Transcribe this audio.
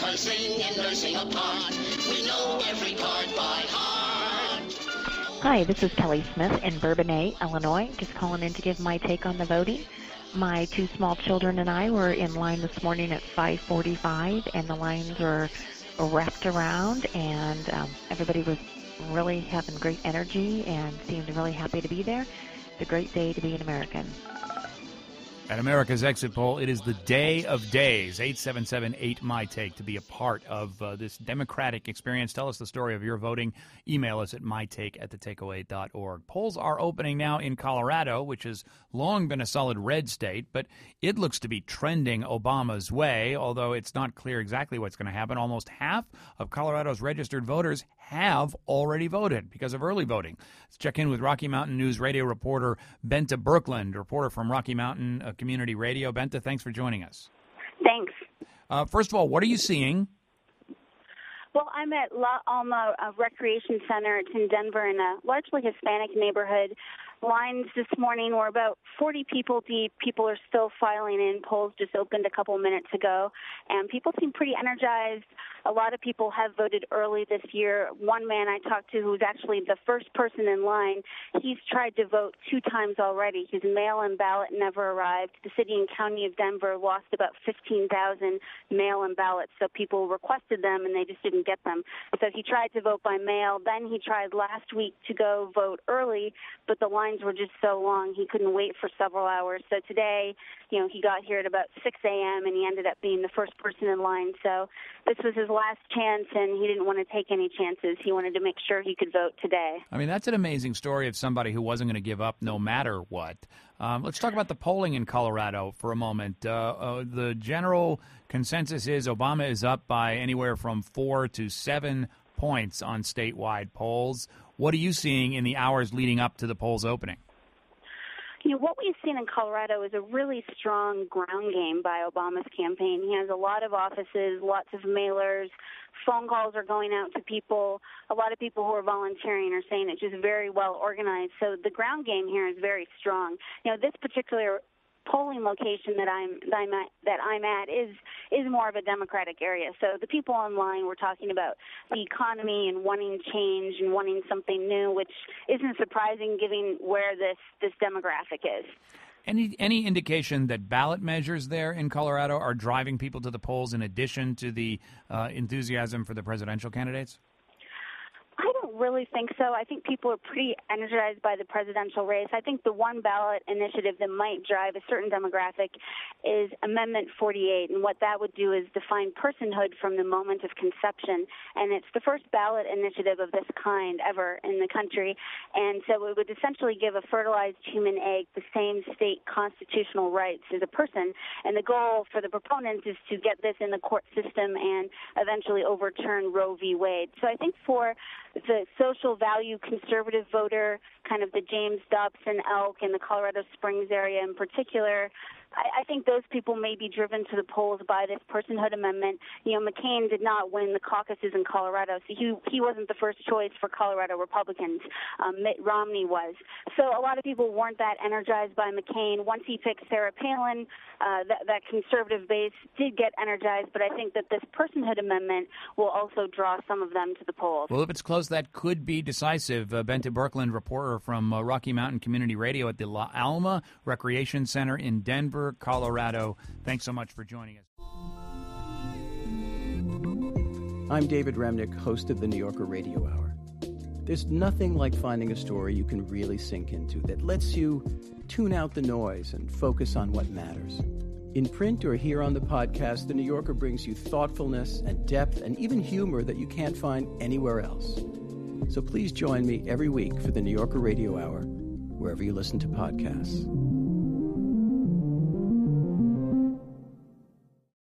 rehearsing and nursing a part. We know every part by heart. Hi, this is Kelly Smith in Bourbonnais, Illinois, just calling in to give my take on the voting. My two small children and I were in line this morning at 5:45, and the lines were wrapped around, and everybody was really having great energy and seemed really happy to be there. It's a great day to be an American. At America's Exit Poll, it is the day of days, 877-8MyTake, to be a part of this democratic experience. Tell us the story of your voting. Email us at mytake@thetakeaway.org. Polls are opening now in Colorado, which has long been a solid red state, but it looks to be trending Obama's way, although it's not clear exactly what's going to happen. Almost half of Colorado's registered voters have already voted because of early voting. Let's check in with Rocky Mountain News radio reporter Bente Birkeland, reporter from Rocky Mountain Community Radio. Bente, thanks for joining us. Thanks. First of all, what are you seeing? Well, I'm at La Alma Recreation Center. It's in Denver in a largely Hispanic neighborhood. Lines this morning were about 40 people deep. People are still filing in. Polls just opened a couple minutes ago, and people seem pretty energized. A lot of people have voted early this year. One man I talked to, who's actually the first person in line, he's tried to vote 2 times already. His mail-in ballot never arrived. The city and county of Denver lost about 15,000 mail-in ballots, so people requested them, and they just didn't get them. So he tried to vote by mail. Then he tried last week to go vote early, but the lines were just so long he couldn't wait for several hours. So today, he got here at about 6 a.m., and he ended up being the first person in line. So this was his last chance, and he didn't want to take any chances. He wanted to make sure he could vote today. I mean, that's an amazing story of somebody who wasn't going to give up no matter what. Let's talk about the polling in Colorado for a moment. The general consensus is Obama is up by anywhere from 4 to 7 points on statewide polls. What are you seeing in the hours leading up to the polls opening? What we've seen in Colorado is a really strong ground game by Obama's campaign. He has a lot of offices, lots of mailers, phone calls are going out to people. A lot of people who are volunteering are saying it's just very well organized. So the ground game here is very strong. This particular polling location that I'm at is more of a Democratic area. So the people online were talking about the economy and wanting change and wanting something new, which isn't surprising given where this demographic is. Any indication that ballot measures there in Colorado are driving people to the polls in addition to the enthusiasm for the presidential candidates? I don't really think so. I think people are pretty energized by the presidential race. I think the one ballot initiative that might drive a certain demographic is Amendment 48, and what that would do is define personhood from the moment of conception, and it's the first ballot initiative of this kind ever in the country, and so it would essentially give a fertilized human egg the same state constitutional rights as a person, and the goal for the proponents is to get this in the court system and eventually overturn Roe v. Wade. So I think for the social value conservative voter, kind of the James Dobson Elk and the Colorado Springs area in particular, I think those people may be driven to the polls by this personhood amendment. McCain did not win the caucuses in Colorado, so he wasn't the first choice for Colorado Republicans. Mitt Romney was. So a lot of people weren't that energized by McCain. Once he picked Sarah Palin, that conservative base did get energized, but I think that this personhood amendment will also draw some of them to the polls. Well, if it's close, that could be decisive. Bente Birkeland, reporter from Rocky Mountain Community Radio at the La Alma Recreation Center in Denver, Colorado. Thanks so much for joining us. I'm David Remnick, host of the New Yorker Radio Hour. There's nothing like finding a story you can really sink into that lets you tune out the noise and focus on what matters. In print or here on the podcast, the New Yorker brings you thoughtfulness and depth and even humor that you can't find anywhere else. So please join me every week for the New Yorker Radio Hour, wherever you listen to podcasts.